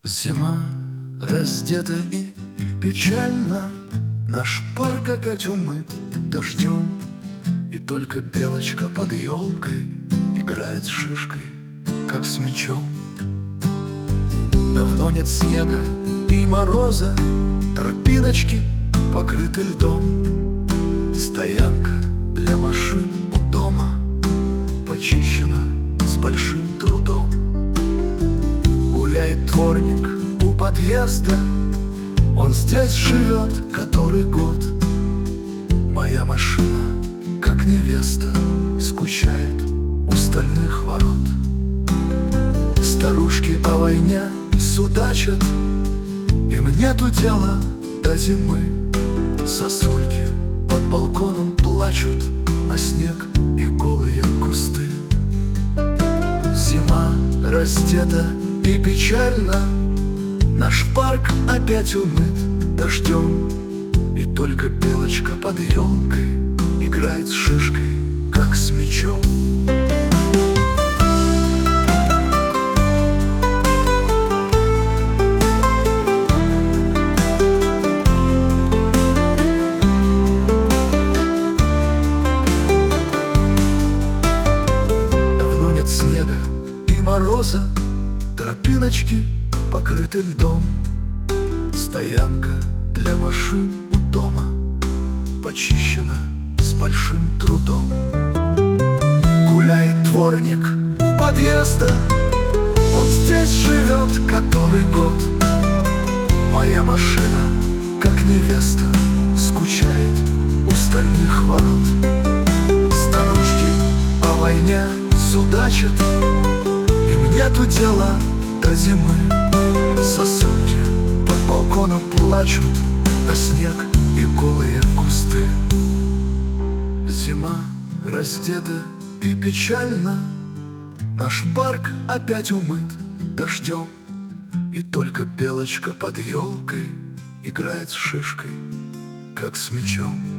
Зима раздета и печально, наш парк опять умыт дождем, и только белочка под елкой играет с шишкой, как с мячом. Давно нет снега и мороза, тропиночки покрыты льдом. Стоянка для машин у дома почищена с большим трудом. Гуляет дворник у подъезда, он здесь живет который год. Моя машина, как невеста, скучает у стальных ворот. Старушки о войне судачат, им нету дела до зимы. Сосульки под балконом плачут, а снег и голые кусты. Зима раздета и печально, наш парк опять умыт дождем, и только белочка под елкой играет с шишкой, как с мячом. Давно нет снега и мороза, тропиночки покрыты льдом. Стоянка для машин у дома почищена с большим трудом. Гуляет дворник у подъезда, он здесь живет который год. Моя машина, как невеста, скучает у стальных ворот. Старушки о войне судачат, им нету дела до зимы. Сосульки под балконом плачут, а снег и голые кусты. Зима раздета и печально, наш парк опять умыт дождем, и только белочка под елкой играет с шишкой, как с мячом.